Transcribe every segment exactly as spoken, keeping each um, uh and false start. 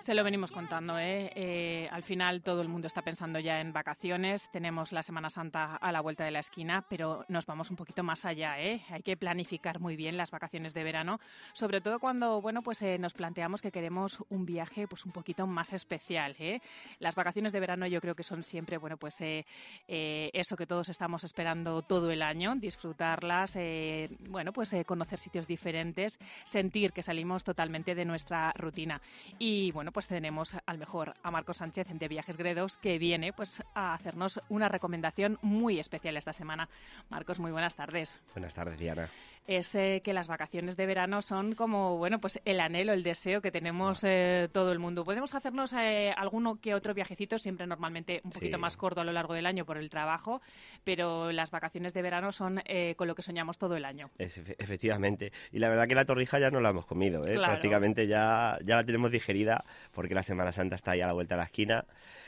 Se lo venimos contando, ¿eh? Eh, al final todo el mundo está pensando ya en vacaciones, tenemos la Semana Santa a la vuelta de la esquina, pero nos vamos un poquito más allá, ¿eh? Hay que planificar muy bien las vacaciones de verano, sobre todo cuando, bueno, pues eh, nos planteamos que queremos un viaje pues un poquito más especial, ¿eh? Las vacaciones de verano yo creo que son siempre, bueno, pues eh, eh, eso que todos estamos esperando todo el año, disfrutarlas, eh, bueno, pues eh, conocer sitios diferentes, sentir que salimos totalmente de nuestra rutina. Y bueno, pues tenemos al mejor a Marcos Sánchez de Viajes Gredos, que viene pues a hacernos una recomendación muy especial esta semana. Marcos, muy buenas tardes. Buenas tardes, Diana. Es eh, que las vacaciones de verano son como, bueno, pues el anhelo, el deseo que tenemos eh, todo el mundo. Podemos hacernos eh, alguno que otro viajecito, siempre normalmente un poquito sí. más corto a lo largo del año por el trabajo, pero las vacaciones de verano son eh, con lo que soñamos todo el año. Es, efectivamente. Y la verdad que la torrija ya no la hemos comido, ¿eh? Claro. Prácticamente ya, ya la tenemos digerida, porque la Semana Santa está ahí a la vuelta de la esquina.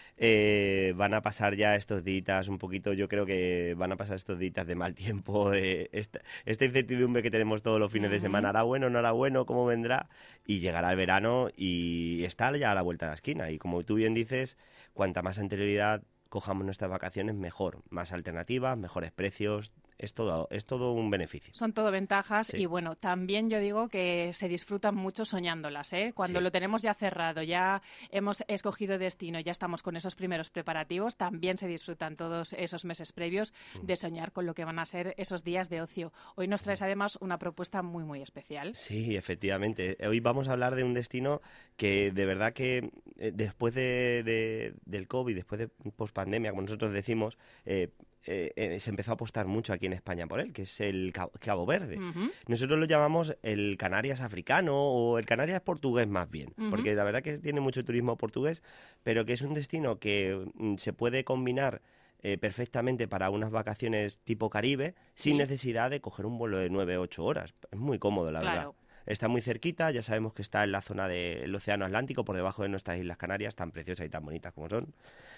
Eh, van a pasar ya estos días un poquito, yo creo que van a pasar estos días de mal tiempo, de esta, esta incertidumbre que tenemos todos los fines uh-huh. de semana, ¿hará bueno, no hará bueno, cómo vendrá? Y llegará el verano y está ya a la vuelta de la esquina. Y como tú bien dices, cuanta más anterioridad cojamos nuestras vacaciones, mejor. Más alternativas, mejores precios. Es todo, es todo un beneficio. Son todo ventajas sí. y bueno, también yo digo que se disfrutan mucho soñándolas, ¿eh? Cuando sí. lo tenemos ya cerrado, ya hemos escogido destino, ya estamos con esos primeros preparativos, también se disfrutan todos esos meses previos mm. de soñar con lo que van a ser esos días de ocio. Hoy nos traes además una propuesta muy, muy especial. Sí, efectivamente. Hoy vamos a hablar de un destino que de verdad que eh, después de, de, del COVID, después de pospandemia, como nosotros decimos, eh, Eh, eh, se empezó a apostar mucho aquí en España por él, que es el Cabo Verde. Uh-huh. Nosotros lo llamamos el Canarias africano o el Canarias portugués más bien, uh-huh. porque la verdad que tiene mucho turismo portugués, pero que es un destino que mm, se puede combinar eh, perfectamente para unas vacaciones tipo Caribe sin sí. necesidad de coger un vuelo de nueve u ocho horas. Es muy cómodo, la claro. verdad. Está muy cerquita, ya sabemos que está en la zona del Océano Atlántico, por debajo de nuestras Islas Canarias, tan preciosas y tan bonitas como son.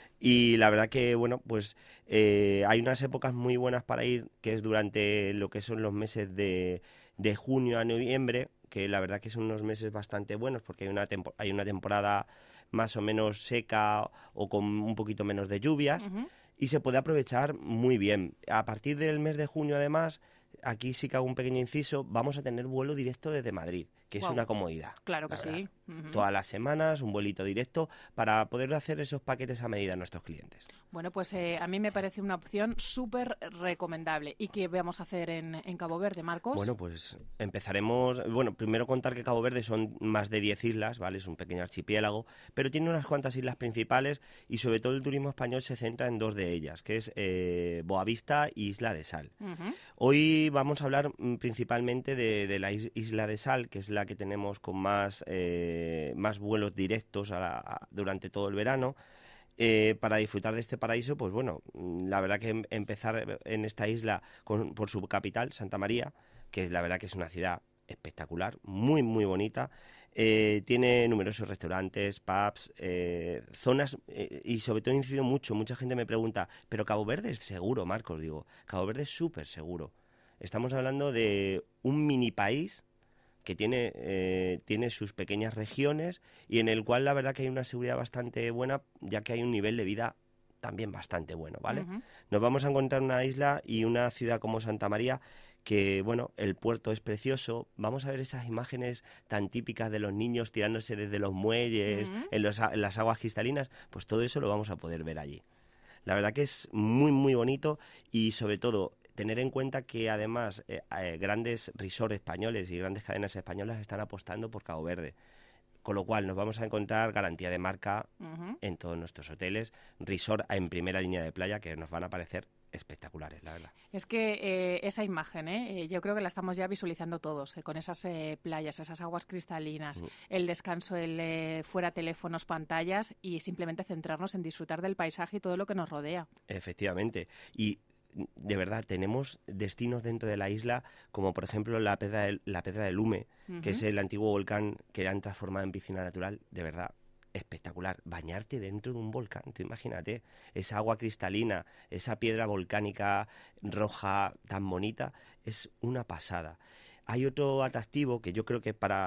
Y la verdad que, bueno, pues eh, hay unas épocas muy buenas para ir, que es durante lo que son los meses de, de junio a noviembre, que la verdad que son unos meses bastante buenos, porque hay una, tempo- hay una temporada más o menos seca o con un poquito menos de lluvias, uh-huh. y se puede aprovechar muy bien. A partir del mes de junio, además, aquí sí que hago un pequeño inciso, vamos a tener vuelo directo desde Madrid, que wow. es una comodidad. Claro que sí. Uh-huh. Todas las semanas, un vuelito directo para poder hacer esos paquetes a medida a nuestros clientes. Bueno, pues eh, a mí me parece una opción súper recomendable. ¿Y qué vamos a hacer en, en Cabo Verde, Marcos? Bueno, pues empezaremos... Bueno, primero contar que Cabo Verde son más de diez islas, ¿vale? Es un pequeño archipiélago, pero tiene unas cuantas islas principales y sobre todo el turismo español se centra en dos de ellas, que es eh, Boavista y Isla de Sal. Uh-huh. Hoy vamos a hablar mm, principalmente de, de la Isla de Sal, que es la que tenemos con más, eh, más vuelos directos a la, a, durante todo el verano. Eh, para disfrutar de este paraíso, pues bueno, la verdad que em- empezar en esta isla con, por su capital, Santa María, que la verdad que es una ciudad espectacular, muy muy bonita, eh, tiene numerosos restaurantes, pubs, eh, zonas, eh, y sobre todo incido mucho, mucha gente me pregunta, ¿pero Cabo Verde es seguro, Marcos? Digo, Cabo Verde es súper seguro. Estamos hablando de un mini país que tiene, eh, tiene sus pequeñas regiones y en el cual la verdad que hay una seguridad bastante buena, ya que hay un nivel de vida también bastante bueno, ¿vale? Uh-huh. Nos vamos a encontrar una isla y una ciudad como Santa María que, bueno, el puerto es precioso. Vamos a ver esas imágenes tan típicas de los niños tirándose desde los muelles, uh-huh. en, los, en las aguas cristalinas, pues todo eso lo vamos a poder ver allí. La verdad que es muy, muy bonito y sobre todo tener en cuenta que además eh, eh, grandes resorts españoles y grandes cadenas españolas están apostando por Cabo Verde. Con lo cual nos vamos a encontrar garantía de marca uh-huh. en todos nuestros hoteles, resort en primera línea de playa que nos van a parecer espectaculares, la verdad. Es que eh, esa imagen, ¿eh? yo creo que la estamos ya visualizando todos, eh, con esas eh, playas, esas aguas cristalinas, uh-huh. el descanso, el eh, fuera teléfonos, pantallas y simplemente centrarnos en disfrutar del paisaje y todo lo que nos rodea. Efectivamente. Y de verdad, tenemos destinos dentro de la isla, como por ejemplo la Pedra del, la Pedra del Lume, uh-huh. que es el antiguo volcán que han transformado en piscina natural, de verdad, espectacular. Bañarte dentro de un volcán, tú imagínate, esa agua cristalina, esa piedra volcánica roja tan bonita, es una pasada. Hay otro atractivo que yo creo que para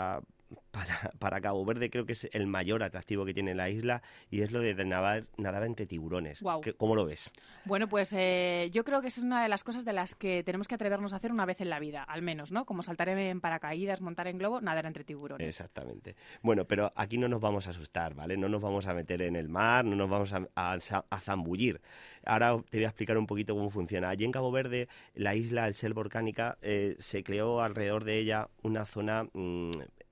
para, para Cabo Verde creo que es el mayor atractivo que tiene la isla y es lo de nadar, nadar entre tiburones. Wow. ¿Cómo lo ves? Bueno, pues eh, yo creo que esa es una de las cosas de las que tenemos que atrevernos a hacer una vez en la vida, al menos, ¿no? Como saltar en paracaídas, montar en globo, nadar entre tiburones. Exactamente. Bueno, pero aquí no nos vamos a asustar, ¿vale? No nos vamos a meter en el mar, no nos vamos a, a, a zambullir. Ahora te voy a explicar un poquito cómo funciona. Allí en Cabo Verde, la isla, al ser volcánica, eh, se creó alrededor de ella una zona mmm,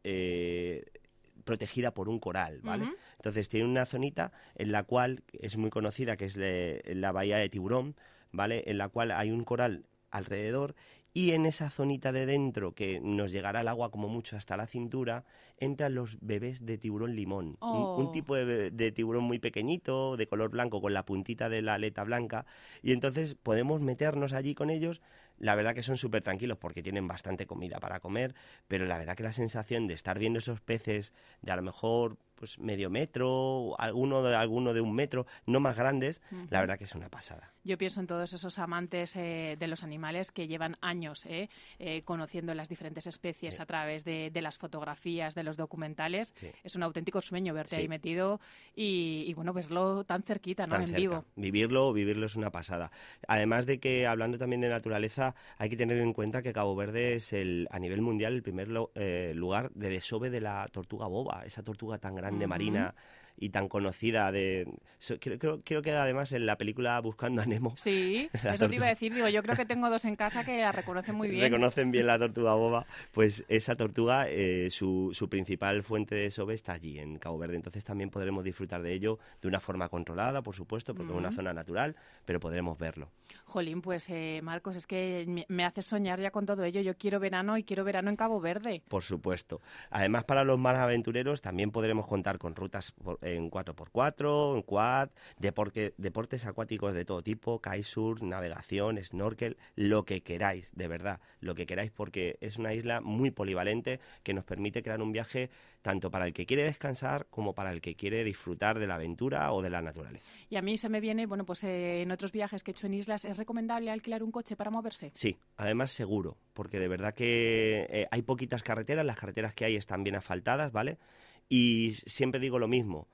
eh, protegida por un coral, ¿vale? Uh-huh. Entonces tiene una zonita en la cual es muy conocida, que es le, la bahía de Tiburón, ¿vale? En la cual hay un coral alrededor y en esa zonita de dentro, que nos llegará el agua como mucho hasta la cintura, entran los bebés de tiburón limón. Oh. Un, un tipo de, de tiburón muy pequeñito, de color blanco, con la puntita de la aleta blanca. Y entonces podemos meternos allí con ellos. La verdad que son súper tranquilos porque tienen bastante comida para comer, pero la verdad que la sensación de estar viendo esos peces de a lo mejor pues medio metro, alguno de, alguno de un metro, no más grandes, uh-huh. la verdad que es una pasada. Yo pienso en todos esos amantes eh, de los animales que llevan años eh, eh, conociendo las diferentes especies sí. a través de, de las fotografías, de los documentales. Sí. Es un auténtico sueño verte sí. ahí metido y, y bueno, verlo tan cerquita, ¿no? Tan en cerca. vivo. Vivirlo, vivirlo es una pasada. Además de que, hablando también de naturaleza, hay que tener en cuenta que Cabo Verde es el, a nivel mundial el primer lo, eh, lugar de desove de la tortuga boba, esa tortuga tan grande uh-huh. marina y tan conocida. de so, creo, creo, creo que además en la película Buscando a Nemo... Sí, eso tortuga. Te iba a decir. Digo, yo creo que tengo dos en casa que la reconocen muy bien. Reconocen bien la tortuga boba. Pues esa tortuga, eh, su, su principal fuente de desove está allí, en Cabo Verde. Entonces también podremos disfrutar de ello de una forma controlada, por supuesto, porque uh-huh. es una zona natural, pero podremos verlo. Jolín, pues eh, Marcos, es que me haces soñar ya con todo ello. Yo quiero verano y quiero verano en Cabo Verde. Por supuesto. Además, para los más aventureros también podremos contar con rutas por, en cuatro por cuatro, en quad, deporte, deportes acuáticos de todo tipo, kitesurf, navegación, snorkel, lo que queráis, de verdad, lo que queráis, porque es una isla muy polivalente que nos permite crear un viaje tanto para el que quiere descansar como para el que quiere disfrutar de la aventura o de la naturaleza. Y a mí se me viene, bueno, pues eh, en otros viajes que he hecho en islas, ¿es recomendable alquilar un coche para moverse? Sí, además seguro, porque de verdad que eh, hay poquitas carreteras, las carreteras que hay están bien asfaltadas, ¿vale? Y siempre digo lo mismo,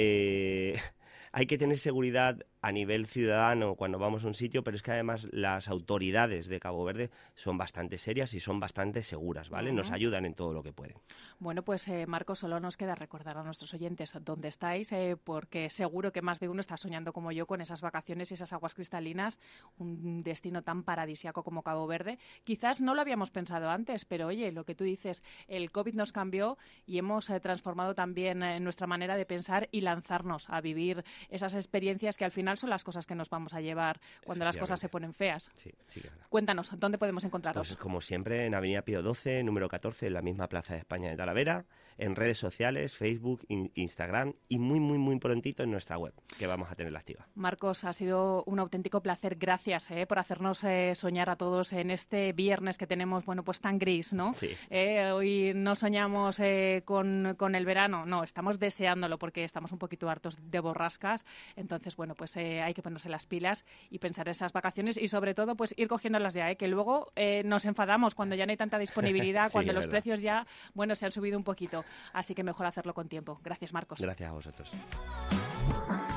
eh, hay que tener seguridad a nivel ciudadano cuando vamos a un sitio, pero es que además las autoridades de Cabo Verde son bastante serias y son bastante seguras, ¿vale? Uh-huh. Nos ayudan en todo lo que pueden. Bueno, pues eh, Marcos, solo nos queda recordar a nuestros oyentes dónde estáis, eh, porque seguro que más de uno está soñando como yo con esas vacaciones y esas aguas cristalinas, un destino tan paradisíaco como Cabo Verde. Quizás no lo habíamos pensado antes, pero oye, lo que tú dices, el COVID nos cambió y hemos eh, transformado también eh, nuestra manera de pensar y lanzarnos a vivir esas experiencias que al final son las cosas que nos vamos a llevar cuando las cosas se ponen feas. Sí, sí, claro. Cuéntanos, ¿dónde podemos encontraros? Pues como siempre, en Avenida Pío doce, número catorce, en la misma Plaza de España de Talavera, en redes sociales, Facebook, in- Instagram y muy, muy, muy prontito en nuestra web, que vamos a tenerla activa. Marcos, ha sido un auténtico placer. Gracias eh, por hacernos eh, soñar a todos en este viernes que tenemos, bueno, pues tan gris, ¿no? Sí. Eh, hoy no soñamos eh, con, con el verano, no, estamos deseándolo porque estamos un poquito hartos de borrascas. Entonces, bueno, pues eh, hay que ponerse las pilas y pensar en esas vacaciones y sobre todo, pues ir cogiéndolas ya, ¿eh? Que luego eh, nos enfadamos cuando ya no hay tanta disponibilidad, sí, cuando los verdad. precios ya, bueno, se han subido un poquito. Así que mejor hacerlo con tiempo. Gracias, Marcos. Gracias a vosotros.